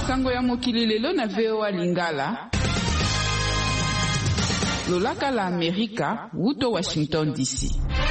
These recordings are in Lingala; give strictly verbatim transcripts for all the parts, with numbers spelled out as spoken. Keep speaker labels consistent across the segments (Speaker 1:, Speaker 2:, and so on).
Speaker 1: Sango ya mokili lelo na V O A Lingala. Lolaka la Amerika, wuto Washington D C.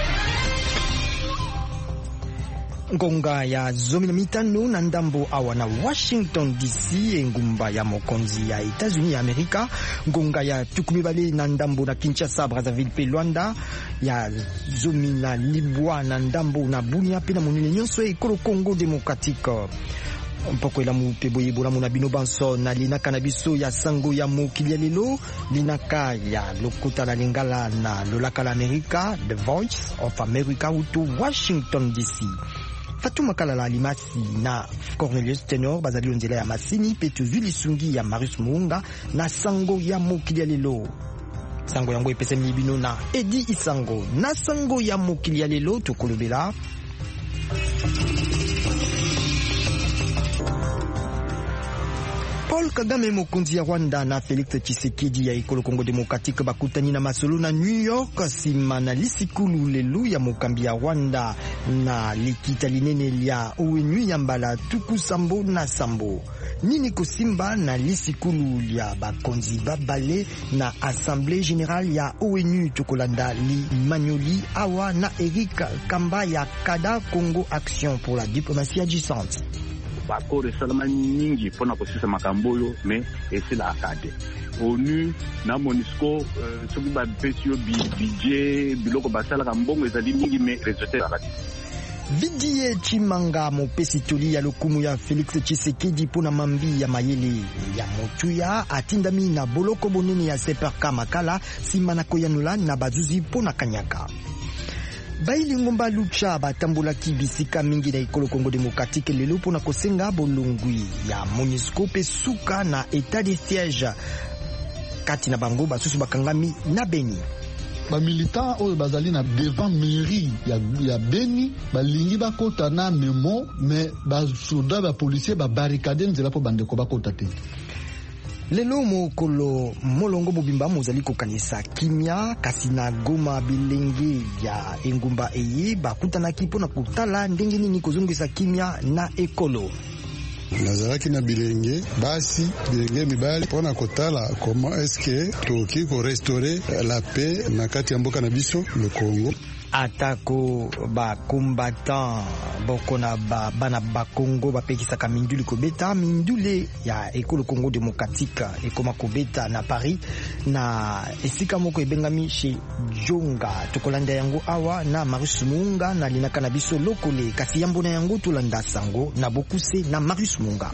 Speaker 2: Ngonga ya zomi na mitano na ndambo awa na Washington D C, engumba ya mokonzi ya Etats-Unis ya Amerika. Ngonga ya tukumi bale na ndambo na Kinshasa, Brazzaville pe Luanda, ya zomi na libwa na ndambo na Bunia pe na monene nyonso ekolo Congo Démocratique. Mpoko ela mupe boye bola muna bino banso na linaka na biso ya sango ya mokili ya lelo, linaka ya lokota la Lingala na lolaka la Amerika, The Voice of America uto Washington D C. Fatuma Kalala Alimasi na Cornelius Tenor bazali onzela ya masini pe tuzuli sungi ya Marius Muunga na sango ya mokili ya lelo. Sango yango epese mibino na Edi Isango na sango ya mokili ya lelo tokolobela. Paul Kagame mokonzi ya Rwanda na Felix Tshisekedi ya ekolo Congo Démocratique bakutani na masolo na New York sima na lisikulu lelu ya mokambi ya Rwanda na likita linene lya O N U ya mbala tuku sambo na sambo. Nini kosimba na lisikulu lya bakonzi babale na Assemblée Générale ya O N U tokolanda li Manyoli awa na Eric Kamba ya Kada Congo Action pour la diplomatie agissante.
Speaker 3: Bakore salama nyingi pona kosisa makambo yo me esila akade O N U na MONUSCO uh, soki ba pesio budget biloko basala kambongo ezali mingi me resultat akade.
Speaker 2: Vidie Chimanga mopesi toli ya lokumu ya Felix Tshisekedi pona mambi ya mayele ya motuya atindami na boloko bonene ya Seperka Makala sima na koyanula na bazuzi pona kanyaka. Baili ngomba lucha batambulaki bisika mingi na ekolo Congo Démocratique lelo pona kosenga bolongwi ya MONUSCO pe suka na état de siège kati na bango basusu bakangami na Beni.
Speaker 4: Ba militant oyo bazali na devant mairie ya, ya Beni balingi bakota na memo mais ba soda ba policier ba barricade nzela po bandeko bakota te.
Speaker 2: Lelo mokolo molongo mobimba mozali kokanisa kimia kasi na Goma bilenge ya engumba eye bakutanaki pona kutala ndenge nini kozongisa kimia na ekolo.
Speaker 5: Nazalaki na bilenge basi bilenge mibali pona kotala comment est-ce que toki ko restaurer la paix na kati ya mboka na biso le Congo.
Speaker 2: Atako ba combattant boko na ba bana ba Congo ba pekisa ka minduli kobeta mindule ya ekolo Congo Démocratique ekoma kobeta na Paris na esika moko ebengami chez Jonga tokolanda yango awa na Marius Muunga na linaka na biso lokole kasi yambo na yango tolanda sango na bokuse na Marius Muunga.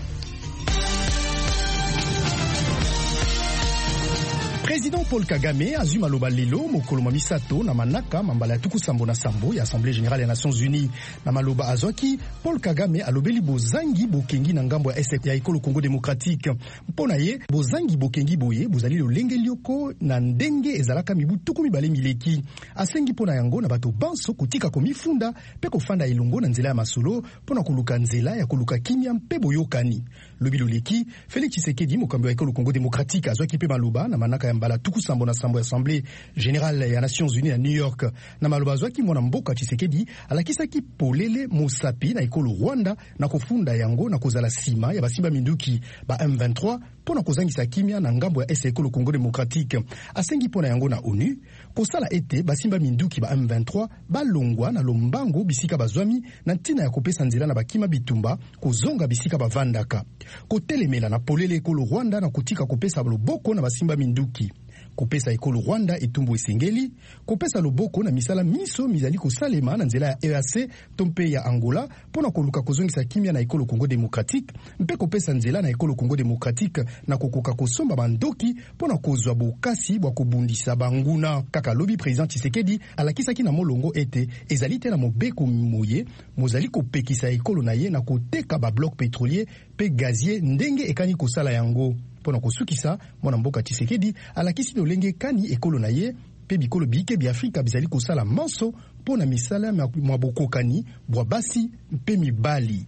Speaker 6: Président Paul Kagame azuma loba lelo mokolo mamisato na manaka mambala tuku sambo na sambo ya Assemblée Générale ya Nations Unies na maloba azwaki. Paul Kagame alobeli bozangi bokengi na ngambo ya S F ya ekolo Congo Démocratique mpona ye bozangi bokengi boye bozali lolenge lioko na ndenge ezalaka mibu tuku mibale mileki asengi mpona yango na bato banso kotika komifunda pe kofanda elongo na nzela ya masolo mpona koluka nzela ya koluka kimia mpe boyokani. Lobi loleki Félix Tshisekedi mokambi wa ekolo Congo Démocratique azwaki pe maloba na manaka ya mbala tuku sambo na sambo ya Assemblée Générale ya Nations Unies à New York na maloba zwaki mwana mboka Tshisekedi alakisaki polele mosapi na ekolo Rwanda na kofunda yango na kozala sima ya basimba minduki ba M vingt-trois pona kozangisa kimia na ngambo ya ese ekolo Congo Démocratique asengi pona yango na O N U kosala ete basimba minduki ba M vingt-trois balongwa na lombango bisika bazwami na ntina ya kopesa nzela na bakima bitumba kozonga bisika bavandaka kotelemela na polele ekolo Rwanda na kotika kopesa loboko na basimba minduki kopesa ekolo Rwanda etumbu esengeli kopesa loboko na misala miso mizali kosalema na nzela ya E A C tompe ya Angola pona koluka kozongisa kimia na ekolo Congo Démocratique mpe kopesa nzela na ekolo Congo Démocratique na kokoka kosomba bandoki pona kozwa bokasi bwa kobundisa banguna kaka lobi président Tshisekedi alakisaki na molongo ete ezali te na mobeko moye mozali kopekisa ekolo na ye na koteka ba bloc pétrolier pe gazier ndenge ekani kosala yango. Pona kosukisa mwana mboka Tshisekedi alakisi lolenge kani ekolo na ye pe bikolo bike bi Afrika bizali kosala manso pona misala mwa bokokani bwa basi pe mibali.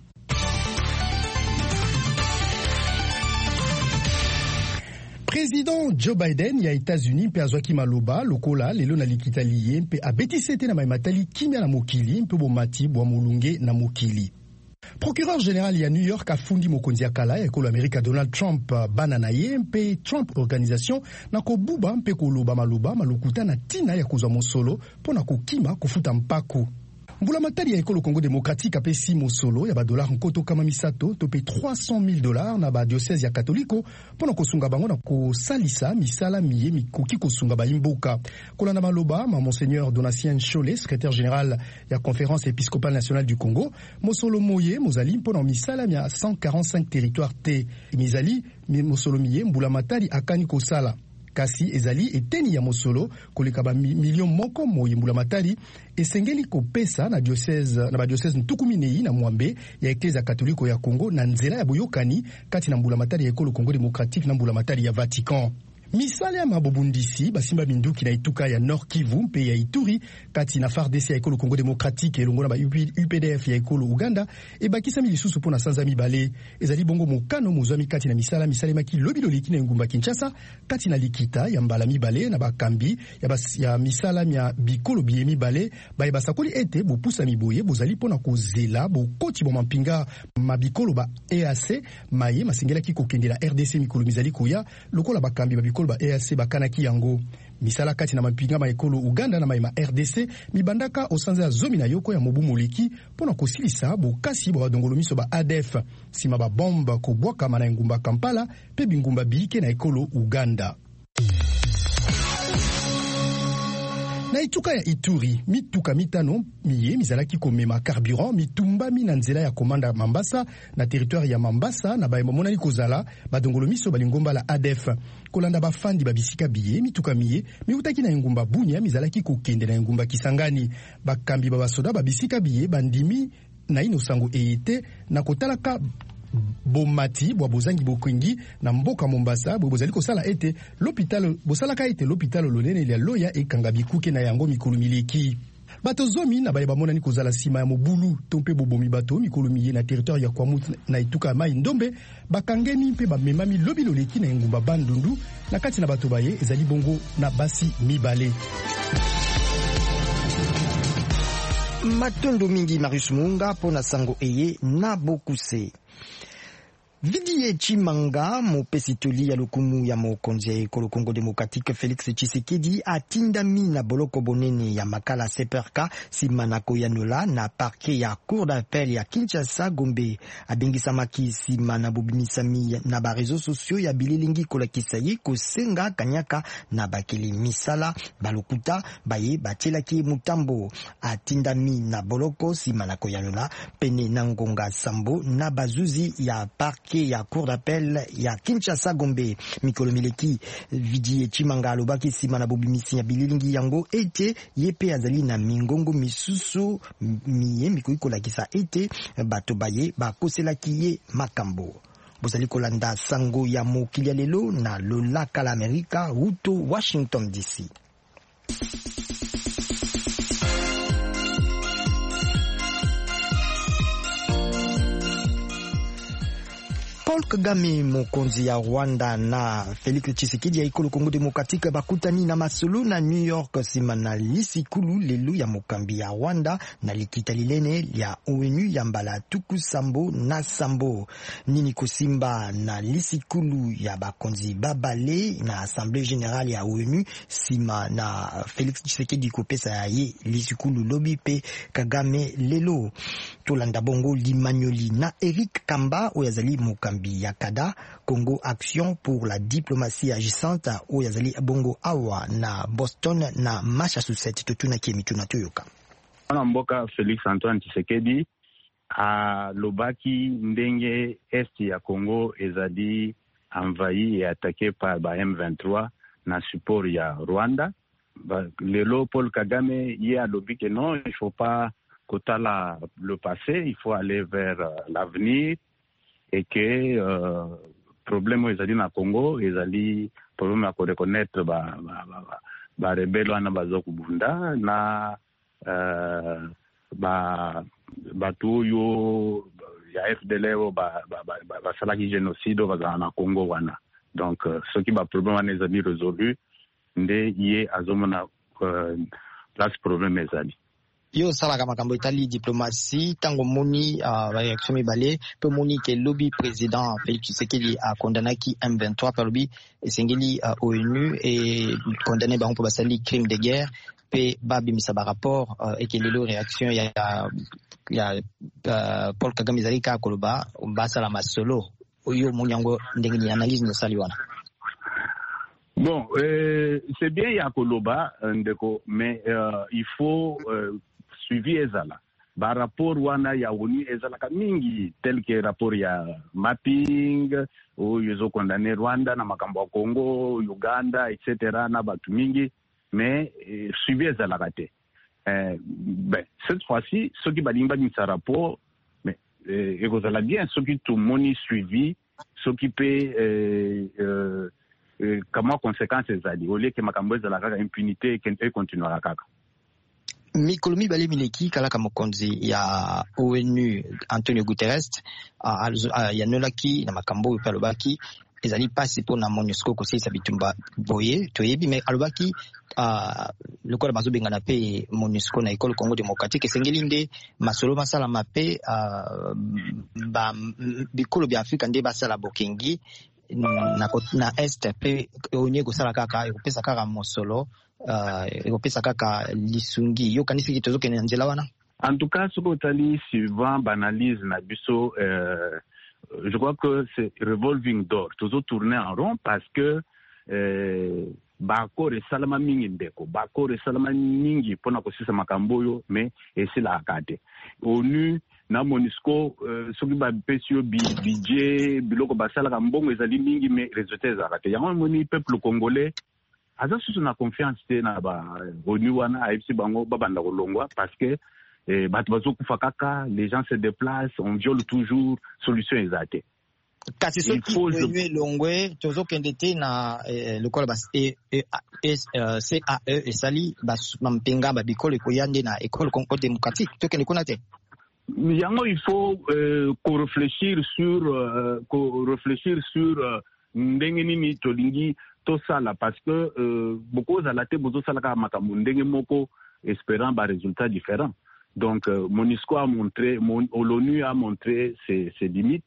Speaker 6: Président Joe Biden ya États-Unis mpe azwaki maloba lokola lelo na likita liye mpe abetisi ete na maimatali kimia na mokili mpe bomati bwa molunge na mokili. Procureur général ya New York afundi mokonzi ya kala ya ekolo Amerika Donald Trump bana na ye mpe Trump Organisation na kobuba mpe koloba maloba malukuta na tina ya kozwa mosolo pona kokima kufuta mpaku. Mbula matari ya ekolo Congo démocratique apesi mosolo ya ba dollars nkoto kama misato to pe trois cent mille dollars na ba diocèse ya katoliko pona kosunga bango na kosalisa misala miye mikoki kosunga ba imboka. Kolanda maloba ma monseigneur Donatien Cholet, secrétaire général ya conférence épiscopale nationale du Congo, mosolo moye mozali pona misala ya cent quarante-cinq territoires te. Mizali mosolo miye mbula matari akani kosala. Kasi ezali eteni ya mosolo koleka ba million moko moye mbula matari esengeli kopesa na diocèse na ba diocèse ntukuminei na mwambe ya Eklezia Katoliko ya Congo na nzela ya boyokani kati na mbula matari ya ekolo Congo démocratique na mbula matari ya Vatican. Misala ya mabobundisi basimba minduki na ituka ya Nord Kivu mpe ya Ituri kati na F A R D C ya ekolo Congo démocratique elongo na ba U P D F ya ekolo Uganda ebakisa milisusu pona sanza mibale ezali bongo mokano mozwami kati na misala misala maki lobilo liki na ngumba Kinshasa kati na likita ya mbala mibale na bakambi ya, bas, ya misala ya bikolo biye mibale ba basakoli ete bopusa miboye bozali pona kozela bokoti bo mampinga mabikolo ba E A C maye masengela ki kokendela R D C mikolo mizali koya lokola bakambi babikolo ba E A C bakanaki yango misala kati na mapinga ma ekolo Uganda na maima R D C mibandaka osanza ya zomi na yoko ya mobu moleki pona kosilisa bokasi bo badongolo miso ba A D F sima ba bomba kobwaka mana ngumba Kampala pe bingumba biike na ekolo Uganda. Na ituka ya Ituri, mituka mitano miye mizalaki komema carburant mitumba mina nzela ya komanda Mambasa na territoire ya Mambasa na baemba monani kozala badongolo miso balingomba la A D F. Kolanda bafandi babisika biye mituka miye miutaki na ngumba Bunia mizalaki kokende na ngumba Kisangani. Bakambi babasoda babisika biye bandimi na inosango eyete na kotalaka bomati bwa bozangi bokwengi na mboka Mombasa bo bozali kosala ete l'hôpital bosalaka ete l'hôpital lonene ya Loya ekanga bikuke na yango mikolo mileki. Bato zomi na baye bamonani kozala sima ya mobulu tompe bobomi bato mikolo miye na territoire ya Kwamut na ituka mai ndombe bakangeni mpe bamemami lobilo leki na ngumba Bandundu na kati na bato baye ezali bongo na basi mibale.
Speaker 2: Matondo mingi Marius Munga pona sango eye na bokuse. Vidiye Chimanga mopesi toli ya lokumu ya mokonzi ya ekolo Congo démocratique Félix Tshisekedi atindami na boloko bonene ya makala seperka simanako ya nola na parquet ya cour d'appel ya Kinshasa Gombe abengisamaki sima na bobimisami na ba réseaux sociaux ya bililingi kolakisa ye kosenga kanyaka na bakeli misala balokuta baye batelaki mutambo atindami na boloko simanako ya nola pene na ngonga sambo na bazuzi ya parquet ya cour d'appel ya Kinshasa Gombe mikolo mileki Vidiye Chimanga alobaki sima na bobimisi ya bililingi yango ete yepe azali na mingongo misusu miye mikoiko lakisa ete bato baye bakoselaki ye makambo. Bozali kolanda sango ya mokili ya lelo na lolaka la Amerika Ruto Washington D C. Paul Kagame mokonzi ya Rwanda na Félix Tshisekedi ya ekolo Congo démocratique bakutani na masolo na New York sima na lisikulu lelu ya mokambi ya Rwanda na likita lilene ya O N U ya mbala tuku sambo na sambo nini kosimba na lisikulu ya bakonzi babale na assemblée générale ya O N U sima na Félix Tshisekedi kopesa ya ye lisikulu lobi pe Kagame lelo tolanda bongo limanyoli na Eric Kamba oyazali mokambi Yakada Congo Action pour la diplomatie agissante oyazali bongo awa na Boston na Massachusetts totuna kemi tunatoyoka.
Speaker 3: Mwana mboka Félix Antoine Tshisekedi a lobaki ndenge est ya Congo ezali envahi et attaqué par ba M vingt-trois na support ya Rwanda. Ba, lelo Paul Kagame y a lobby que non, il faut pas kotala le passé, il faut aller vers uh, l'avenir. Et que euh, problème ezali na Congo ezali problème ya ko reconnaître ba ba ba, ba rebelle wana bazo kubunda na euh, ba batu yo ya F D L R ba ba ba, ba, ba salaki génocide baza na Congo wana. Donc euh, ce qui ba problème wana ezali résolu nde yé azomona euh, place problème ezali.
Speaker 2: yo sala makambo etali diplomatie tango moni uh, réaction mibale pe moni ke lobby président Félix Tshisekedi a condamné ki M vingt-trois par lobby esengeli uh, ONU et condamné bango pour basali crime de guerre pe babimisa ba rapport uh, et que lelo réaction ya ya uh, Paul Kagame zalika koloba basala masolo oyo munyango ndenge ni analyse no saliwana.
Speaker 3: Bon, euh, c'est bien Yakoloba, mais euh, il faut euh, suivre Ezala. Par rapport wana ya ONU Ezala kamingi tel que rapport ya mapping ou yuzo condamné Rwanda na makambo ya Congo, Uganda, et cetera na batu mingi, mais euh, suivre Ezala kate. Euh, ben cette fois-ci, ceux qui balimba ni sa rapport, mais euh, Ezala bien ceux qui tout moni suivi, ceux qui paient euh, euh, comment conséquence ezali au lieu que makambo ezala kaka impunité kente continuera kaka.
Speaker 2: Mikolo mibale mileki kalaka mokonzi ya ONU Antonio Guterres ya nolaki na makambo pe alobaki ezali pasi pona MONUSCO kosilisa bitumba boye toyebi me alobaki uh, lokola bazobengana pe MONUSCO na ekolo Congo démocratique esengeli nde masolo masala mape uh, ba bikolo bya Afrika nde basala bokengi na na est pe onye kosala kaka ekopesa kaka mosolo uh, ekopesa kaka lisungi yo kanisi kitozo kene nzela wana.
Speaker 3: En tout cas, ce que tu as suivant banalise na biso euh, je crois que c'est revolving door toujours tourner en rond parce que euh, bako resalama mingi ndeko bako resalama mingi pona kosisa makamboyo mais esila akate ONU na MONUSCO euh, soki ba pesio budget biloko basala ka mbongo ezali mingi mais résultat ezakate yango moni peuple congolais aza susu na confiance te na ba ONU wana aipsi bango babanda kolongwa parce que eh, bato bazokufa kaka les gens se déplacent on viole toujours solution ezate
Speaker 2: kasi soki ONU longwe tozokende te na lokola bas e C A E esali bas mampenga ba bikolo koyande na école Congo démocratique tokende kuna te.
Speaker 3: Yango, il faut euh, qu'on réfléchir sur euh, qu'on réfléchir sur ndengeni tolingi to sala parce que euh, beaucoup zalate bozo sala ka makambo ndenge moko espérant ba résultats différents. Donc euh, MONUSCO a montré mon, l'ONU a montré ses, ses limites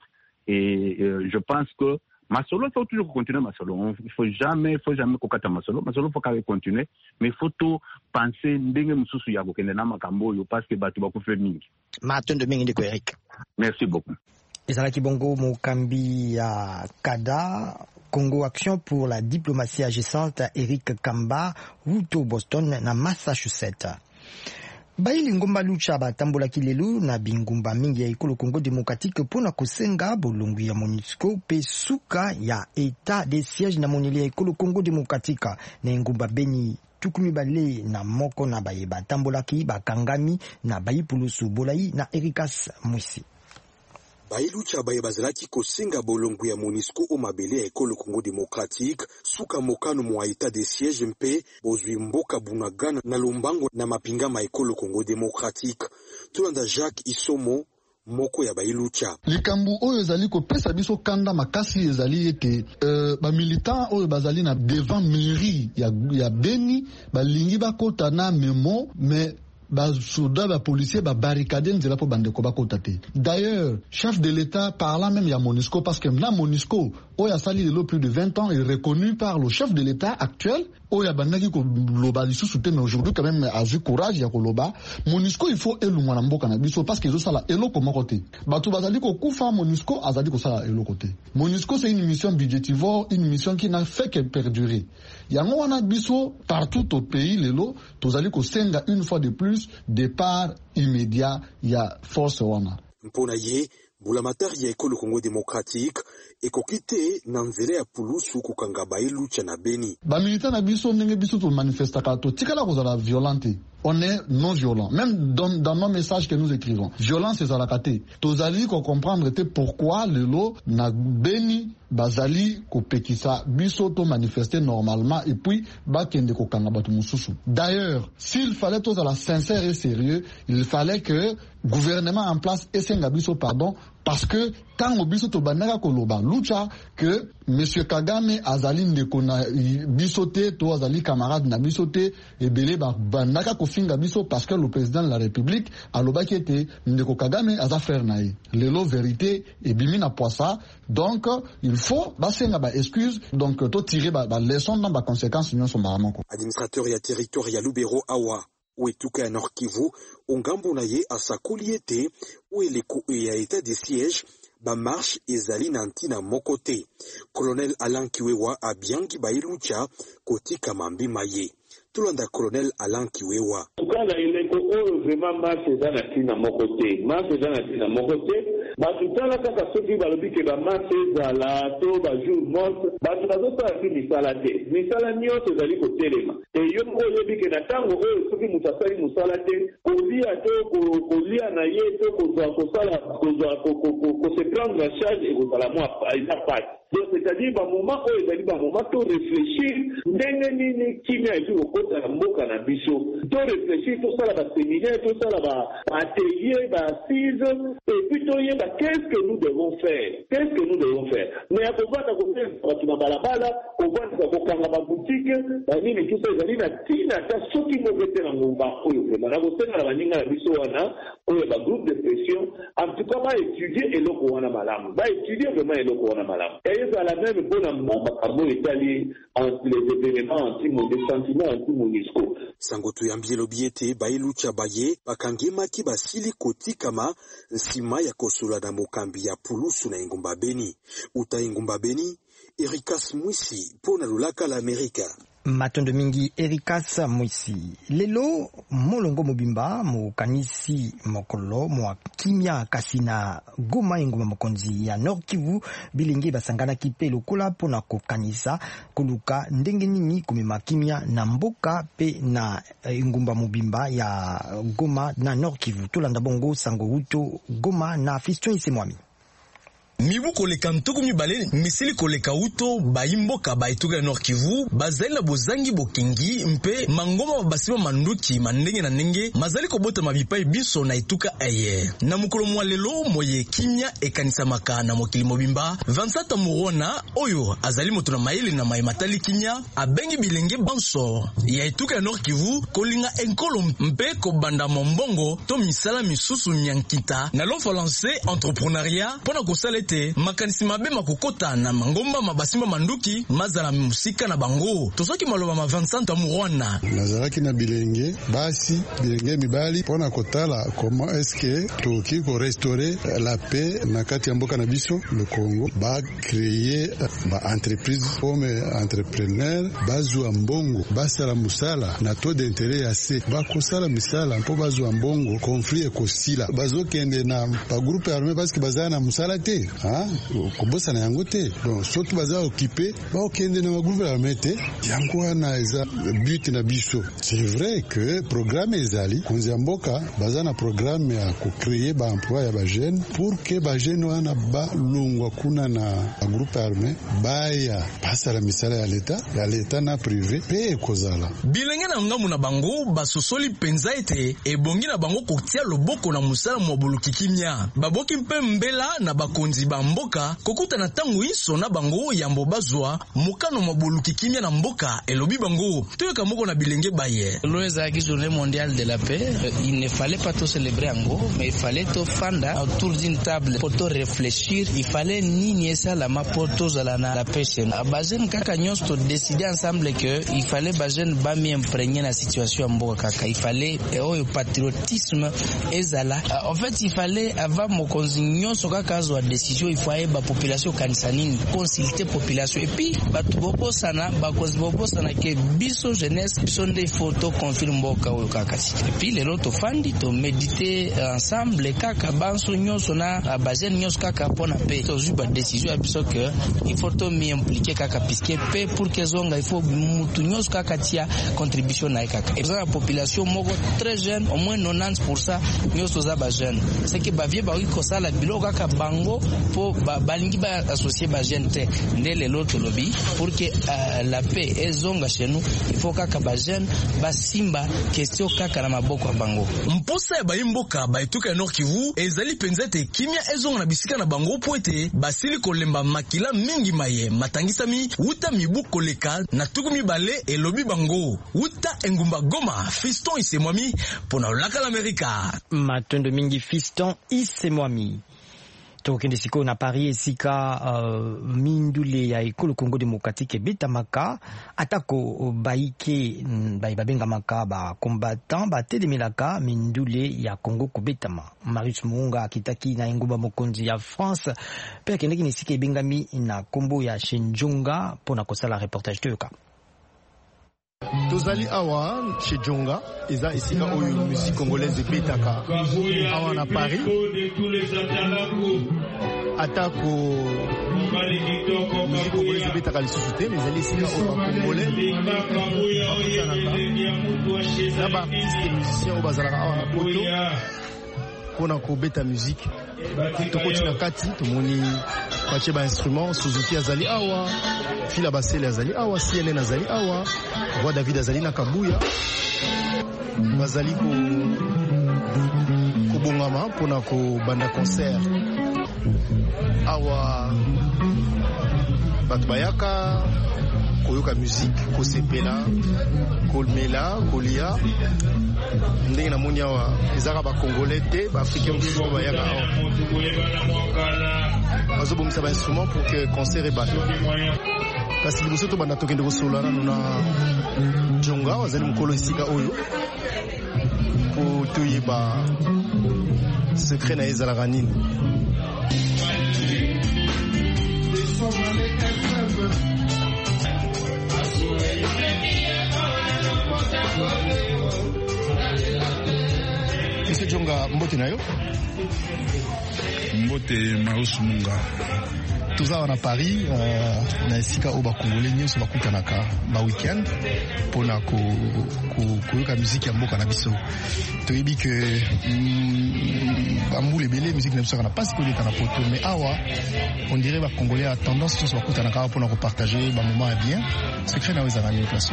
Speaker 3: et euh, je pense que Masolo, il faut toujours continuer Masolo. Il faut jamais, il faut jamais kokata Masolo. Masolo, il faut qu'il continue. Mais il faut tout penser ndenge mususu ya kokende na makambo yo parce que batu bako fe mingi.
Speaker 2: Maton de mingi ndeko Eric.
Speaker 3: Merci beaucoup.
Speaker 2: Ezalaki bongo mokambi ya Kada Congo Action pour la diplomatie agissante Eric Kamba Wuto Boston na Massachusetts. Baili ngomba lucha batambola kilelu na bingumba mingi ya ekolo Congo démocratique pona kosenga bolongu ya MONUSCO pe suka ya état de siège na moneli ya ekolo Congo démocratique na ngumba Beni tukumi bale na moko na baye batambola ki bakangami na bayi pulusu bolai na Erikas Mwisi.
Speaker 7: Bailucha baye bazalaki kosenga bolongu ya MONUSCO o mabele ya ekolo Congo démocratique suka mokano mwa état de siège mpe bozwi mboka Bunagana na lombango na mapinga ma ekolo Congo démocratique. Tulanda Jacques Isomo moko ya bailucha
Speaker 4: likambu oyo ezali kopesa biso kanda makasi ezali ete euh, ba militant oyo bazali na devant mairie ya, ya Beni balingi bakota na memo mais ba soda ba policier ba barricade nzela po bandeko bakota te. D'ailleurs, chef de l'État parlant même ya MONUSCO parce que na MONUSCO oya sali le plus de vingt ans est reconnu par le chef de l'État actuel oya bandaki ko loba lisusu te mais aujourd'hui quand même a eu courage ya ko loba MONUSCO il faut elungwa na mboka na biso parce que zo sala eloko moko te. Batu bazali ko kufa MONUSCO azali ko sala eloko te. MONUSCO c'est une mission budgétivore, une mission qui n'a fait que perdurer. Yango wana biso partout au pays lelo tozali ko senga une fois de plus départ immédiat ya force wana.
Speaker 7: Mpona ye bulamatari ya ekolo Congo démocratique ekokite na nzela ya pulusu kokanga bailucha na Beni.
Speaker 4: Ba militaire na biso ndenge biso to manifestaka to tikala kozala violente. On est non violent. Même dans, dans nos messages que nous écrivons. Violence c'est la kate. Tozali ko comprendre te pourquoi lelo na Beni bazali ko pekisa biso to manifester normalement et puis ba kende ko kanga batu mususu. D'ailleurs, s'il fallait tous à la sincère et sérieux, il fallait que gouvernement en place esenga biso pardon parce que tant biso to banaka koloba lucha que monsieur Kagame azali ndeko na biso te to azali camarade na biso te ebele ba banaka kofinga biso parce que le président de la République alobaki ete ndeko Kagame aza frère na ye lelo vérité ebimi na poisa donc il faut basenga ba excuse donc to tirer ba, ba leçon dans ba conséquences nyonso maramoko.
Speaker 7: Administrateur ya territoire ya Lubero awa Wetuka ya Nord Kivu ongambo na ye asakoli ete ueleko ya état de siège ba marche ezali na ntina moko te. Colonel Alain Kiwewa abiangi bailucha kotika mambi maye. Tulanda Colonel Alain Kiwewa.
Speaker 8: Tukala eleko oyo vraiment marche eza na ntina moko te. Marche eza na ntina moko te. Batutala kaka soki balobi ke ba marche ezala to ba jour mort batu bazosala ti misala te. Misala nyonso ezali kotelema. E yo oyebi ke na ntango oyo soki moto asali mosala te kolia to kolia na ye to kozwa kosala kozwa kose prendre en charge ekozala mwa eza pati. Donc c'est-à-dire ba moment oyo ezali ba moment to réfléchir ndenge nini kimia ebi okota na mboka na biso to réfléchir to sala ba séminaire to sala ba atelier ba assise et puis to yeba qu'est-ce que nous devons faire qu'est-ce que nous devons faire mais akovanda kofanya batu na balabala kovanda kokanga ba boutique ba nini tout ça ezali na tina ta soki mobete na ngomba oyo vraiment na kosenga na baninga na biso wana oyo ba groupe de pression en tout cas ba étudier eloko wana malamu ba étudier vraiment eloko wana malamu. Et à la même bonne makambo etali entre les événements anti-mondiaux sentiments anti-monisco.
Speaker 7: Sangoto yambie lobiete bailucha baye bakangema ki basili kotikama nsima ya kosola na mokambi ya pulusu na ingumba Beni. Uta ingumba Beni, Erikas Mwisi pona lulaka la Amerika.
Speaker 2: Matondo mingi Erikas Mwisi. Lelo molongo mobimba mo kanisi mokolo mo kimia kasina Goma inguma mokonzi ya Nord Kivu bilingi basangana kipe lokola pona kokanisa koluka ndenge nini kumema kimia na mboka pe na ingumba mobimba ya Goma na Nord Kivu. Tolanda bongo sango huto Goma na Fiston Isemwami.
Speaker 9: Mibu koleka mtoko mibale misili koleka uto baimboka baituka Nord Kivu bazali na bozangi bokengi mpe mangoma basima manduki mandenge na ndenge mazali kobota mabipai biso na ituka aye na mukolo mwa lelo moye kimia ekanisa maka na mokili mobimba vingt-sept Murona oyo azali moto na maili na maimatali kimia abengi bilenge banso ya ituka Nord Kivu kolinga enkolo mpe kobanda mombongo to misala misusu nyankita na l'offre lancée entrepreneuriat pona kosala te makanisi mabe makokota na mangomba mabasimba manduki mazala musika na bango tosoki maloba ma vingt-sept Murona
Speaker 5: nazalaki na bilenge basi bilenge mibali pona kotala comment est-ce que toki ko restaurer la paix na kati ya mboka na biso le Congo ba créer ba entreprise comme entrepreneur bazwa mbongo basala musala na taux d'intérêt assez ba kosala misala mpo bazwa mbongo conflit ekosila bazokende na ba groupe armé parce que bazana na musala te ah kobosa na yango te donc soki baza occupé ba okende na groupe armé te yango na eza but na biso. C'est vrai que programme ezali konzi ya mboka baza na programme ya ko créer ba emploi ya ba jeune pour que ba jeune wana ba longwa kuna na groupe armé baya pasa la misala ya leta ya leta na privé pe kozala
Speaker 9: bilenge na ngamu na bango basosoli penza ete ebongi na bango kotia loboko na musala mobuluki kimia baboki mpe mbela na bakonzi ba mboka kokuta na tangu iso na bango yambo bazwa mukano mobuluki kimia na mboka elobi bango toyoka moko na bilenge baye
Speaker 10: loeza ki journée mondiale de la paix. Il ne fallait pas tout célébrer en gros mais il fallait tout fanda autour d'une table pour tout réfléchir. Il fallait nini ça la mapoto za la la paix chez bazen kaka nyos to décider ensemble que il fallait bazen ba mi imprégner la situation mboka kaka il fallait e patriotisme ezala en fait il fallait avant mokonzi nyos kaka zo décision il fallait ba population kansanini consulter population et puis batu bobo sana ba kozi bobo sana que biso jeunesse biso des photos confirme mboka oyo kaka et puis les autres fandi to méditer ensemble kaka banso nyos na bazen nyos kaka pona pe to zuba décision à biso que il faut to mi impliquer kaka puisque pe pour que zonga il faut mutu nyos kaka tia contribution na kaka et la population moko très jeune au moins quatre-vingt-dix pour cent nyos za ba jeune c'est que ba vie ba iko sala bilo kaka bango po balingi ba associer ba jeune te ndele l'autre lobby pour que uh, la paix ezonga chez nous. Il faut kaka ba jeune ba simba question kaka na maboko bango.
Speaker 9: Mposa ya bayimboka baituka Nord Kivu ezali penzete kimia ezonga na bisika na bango po ete basili kolemba makila mingi maye matangisami uta mibu koleka na tuku mibale elobi bango uta engumba Goma. Fiston Isemwami pona laka l'Amerika.
Speaker 2: Matondo mingi Fiston Isemwami. Tokende siko na Paris esika uh, mindule ya ekolo Congo démocratique betamaka atako baike bayi babenga maka ba combattant ba telemelaka mindule ya Congo kubetama. Marius Munga akitaki na engumba mokonzi ya France pe kendeki ni sika ebengami na kombo ya Shenjonga pona kosala reportage toyoka.
Speaker 6: Tozali awa chez Djonga, eza esika oyo musique congolaise betaka awa na Paris. Atako musique congolaise betaka lisusu te, mais ezali esika oyo congolais na ba artiste musicien oyo bazalaka awa na poto pona kobeta musique. Tokoti na kati tomoni batie ba instrument, Suzuki azali awa, Fila Basele azali awa, C N N azali awa, Roi David azali na Kabuya. Bazali ko kobongama pona ko banda concert awa bato bayaka koyoka musique, kosepela, kolmela, kolia. Ndenge na moni awa ezaka ba congolais te, ba africain mosusu bayaka awa bazobongisa ba instrument pour que concert ebato. Kasi liboso to banda tokende kosolola nano na Djonga wazali mokolo esika oyo po toyeba secret na ezalaka nini. Monsieur Djonga, mbote na yo?
Speaker 5: Mbote Marius Munga.
Speaker 6: Toza na Paris, uh, na esika o ba congolais nyonso bakutanaka ba weekend pona ko koyoka musique ya mboka na biso. Toyebi que bambule belé musique na biso na pas ko leka na poto, mais awa on dirait ba congolais a tendance tous bakutanaka pona ko partager ba moment bien. Secret na weza ngani place.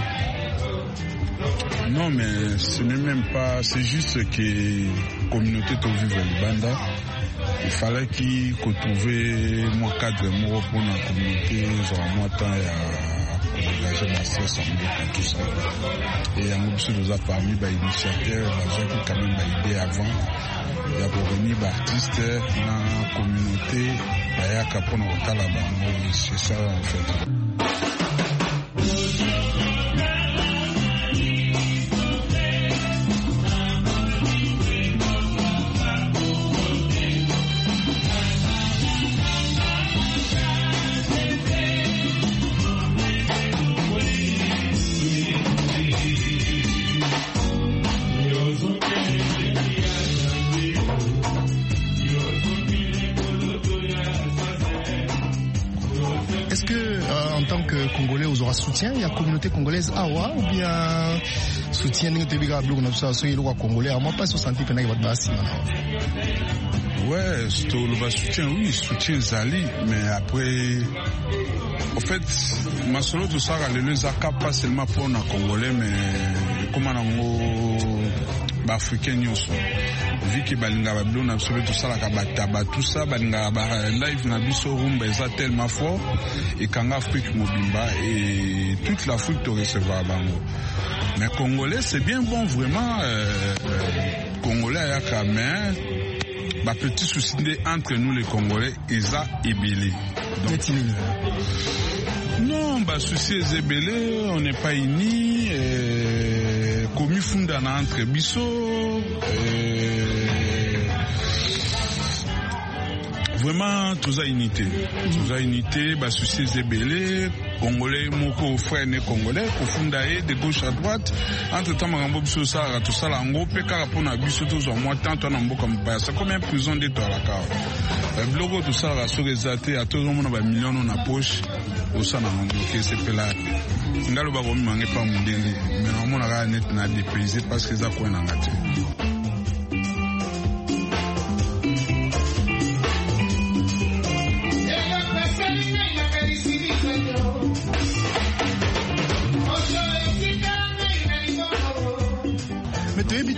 Speaker 5: Non, mais ce n'est même pas, c'est juste que communauté to vivre Libanda, il fallait qu'il trouve mon cadre moi pour la communauté, genre moi temps à engager ma sœur sans tout ça. Et en plus nous a parmi bah initiateurs, bah gens qui quand même bah idée avant, il y a pour venir bah artistes dans la communauté, bah il y a qu'à prendre au cas là-bas, c'est ça en fait.
Speaker 6: Congolais aux aura soutien, il y a communauté congolaise awa ou bien soutien n'inga tebiga bloc na so so yelo congolais à moi pas soixante pena va basi maintenant.
Speaker 5: Ouais, c'est le soutien oui, soutien Zali, mais après en fait ma solo tout ça le zaka pas seulement pour na congolais mais comme nango ba africain nyonso. Vu que balinga ba bloc na so tout ça la kabata ba tout ça balinga ba live na biso rumba eza tellement fort et quand Afrique mobimba et toute l'Afrique te recevra bango. Mais congolais c'est bien bon vraiment euh, congolais à yaka mais bah petit souci entre nous les congolais Isa et Bélé. Donc euh, non bah souci est Bélé on n'est pas unis euh, comme funda na entre biso euh, vraiment tous à unité tous à unité bah souci est Bélé congolais moko frère né congolais ko funda e de gauche à droite entre temps makambo biso ça tout ça lango pe kaka pona biso tous en moi tant na mboka mbaya c'est comme une prison d'état la ka le blogo tout ça la sur exalté à tout le monde ba millions na poche au ça na bloqué c'est pela ngalo ba ko mangi pa mundeli mais na mona ka net na dépaysé parce que ça ko na ngate.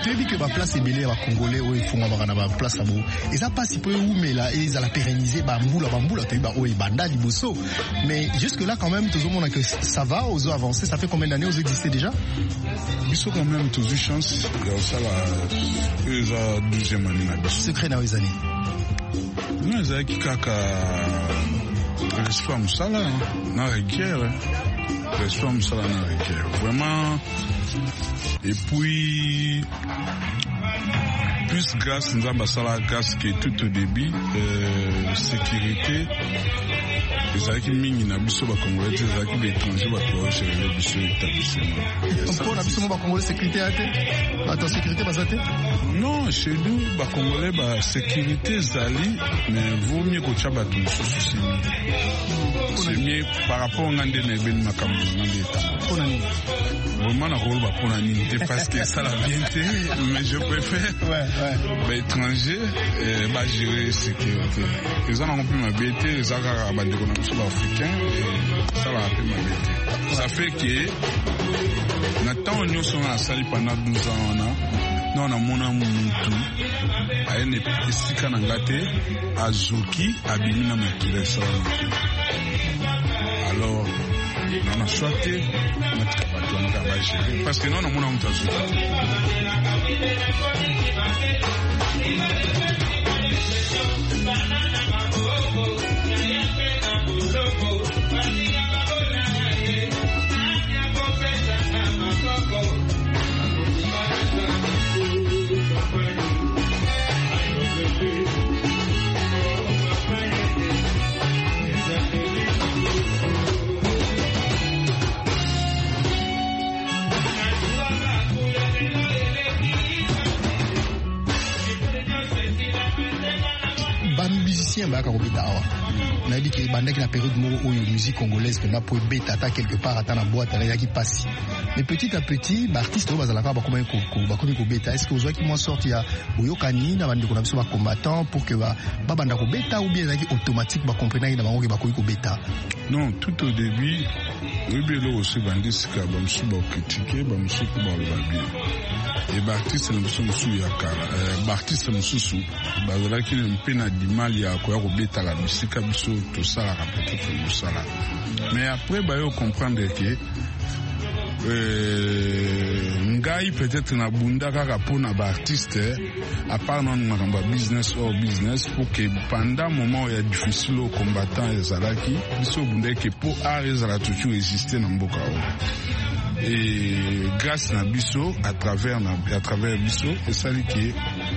Speaker 6: tu as vu que ma place est belée à Congolais où ils font avoir ma place à vous et ça passe peu où mais là ils allaient pérenniser bamboula bamboula tu vois où ils banda liboso mais jusque là quand même tout le monde que ça va aux avancés ça fait combien d'années aux exister déjà
Speaker 5: ils sont quand même tous une chance ça la eux a douzième année na
Speaker 6: secret na les années
Speaker 5: non ça qui kaka l'espoir musala na requiert l'espoir musala na requiert vraiment et puis plus grâce à Nzamba grâce que tout au début euh, sécurité les acquis mingi na biso ba congolais les acquis d'étrangers ba ko chez les biso établissement
Speaker 6: pour la biso ba congolais sécurité a été attends sécurité ba zate
Speaker 5: non chez nous ba congolais ba sécurité zali mais vaut mieux que tu bato souci c'est mieux par rapport à ngande na ben makambo ngande état vraiment na rôle ba pona ni parce que ça la bien mais je préfère ouais ouais ba étranger et ba gérer sécurité ils ont rempli ma bête les agara ba de sur l'Africain, ça va appeler ma vérité. Ça fait que, maintenant, nous sommes à Sali pendant douze ans, nous avons mon amour, à une épistique en Angleterre, à Zoki, à Bimina Mekile, alors, on a choisi notre capacité, parce que nous avons mon amour à Zoki.
Speaker 6: musicien baka kobeta awa na dit que bandaki na période moko oyo musique congolaise que na po beta ta quelque part ata na boîte ala ki passe mais petit à petit ba artiste o bazalaka ba komi ko ba komi ko beta est-ce que ozwa ki mo sorti ya boyokani na bandeko na biso ba combattant pour que ba ba banda ko beta ou bien zaki automatique ba comprendre na bango ke ba komi ko beta
Speaker 5: non tout au début oui bien là aussi bandisi ka ba musu ba critiquer ba musu ko ba ba bien et ba artiste na biso musu ya kala ba artiste mususu ba zalaki mpe na dimali ya ko ya ko beta la musique biso tout ça la peut-être tout ça là mais après ba yo comprendre que euh ngai peut-être na bunda kaka pona ba artiste à part non na business or business pour que pendant moment ya difficile au combattant et zalaki biso bunda que pour art ezala toujours exister na mboka o et grâce na biso à travers na à travers biso et ça qui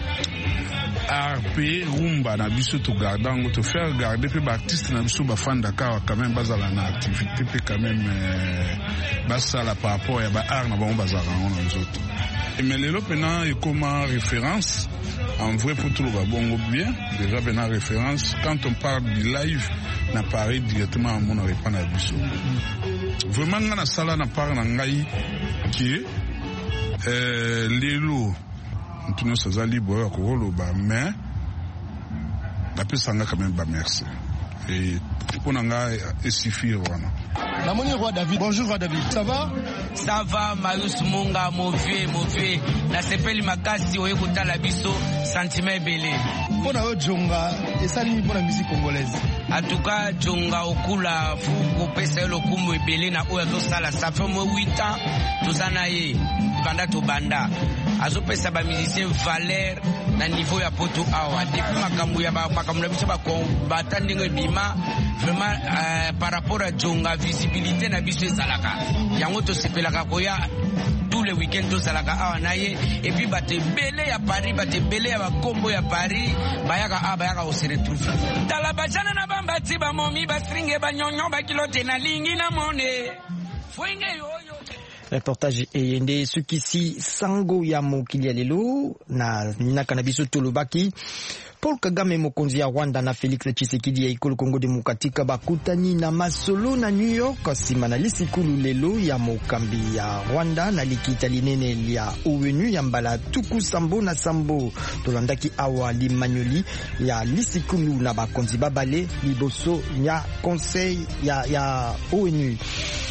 Speaker 5: R P rumba na biso to gardango to faire garder pe ba artiste na biso ba fan Dakar quand même bazala na activité pe quand même basala par rapport ya ba art na ba bazala on les autres mais lelo pena et comme référence en vrai pour tout le ba bongo bien déjà pena référence quand on parle du live na Paris directement à mon répond na biso vraiment na sala na parle na ngai qui euh lelo tout nous ça libre à Koloba mais la personne quand même ba merci et pour nanga et suffire voilà.
Speaker 6: La monnaie roi David. Bonjour roi David. Ça va?
Speaker 11: Ça va Marius Munga mauvais mauvais. Na sepeli makasi oye kutala biso sentiment belé.
Speaker 6: Pona o jonga et ça ni pour la musique congolaise.
Speaker 11: En tout cas jonga okula fuko pesa lo kumu ebele na oya to sala ça fait moi huit ans tout ça na ye banda to banda. Azo pesa ba musicien valeur na niveau ya poto awa depuis makambo ya makambo na biso ba combattant ndenge bima vraiment euh, par rapport à jonga visibilité na biso ezalaka yango to sepelaka koya tous les week-ends to zalaka awa na ye et puis bate belé ya Paris bate belé ya bakombo ya Paris bayaka a bayaka o se retrouver tala bajana na bambati ba momi ba stringe ba nyonyo ba kilote na lingi na mone foinge yoyo.
Speaker 2: Reportage eyende sukisi sango ya mokili ya lelo na ninaka na biso tolobaki Paul Kagame mokonzi ya Rwanda na Felix Tshisekedi ya ikolo Kongo Demokratika bakutani na masolo na New York sima na lisikulu lelo ya mokambi ya Rwanda na likita linene ya O N U ya mbala tuku sambo na sambo tolandaki awa limanyoli ya lisikulu na bakonzi babale liboso ya conseil ya ya O N U.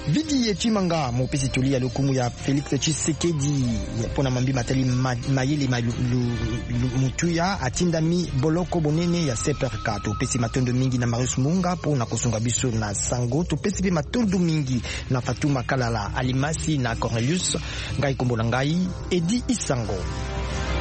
Speaker 2: Vidi Chimanga mopesi toli ya lokumu ya Felix Tshisekedi pona mambi matali mayele mutuya atindami boloko bonene ya seperka topesi matondo mingi na Marius Munga pona kosunga biso na sango topesi pe matondo mingi na Fatuma Kalala Alimasi na Cornelius ngai kombola ngai Edi Isango.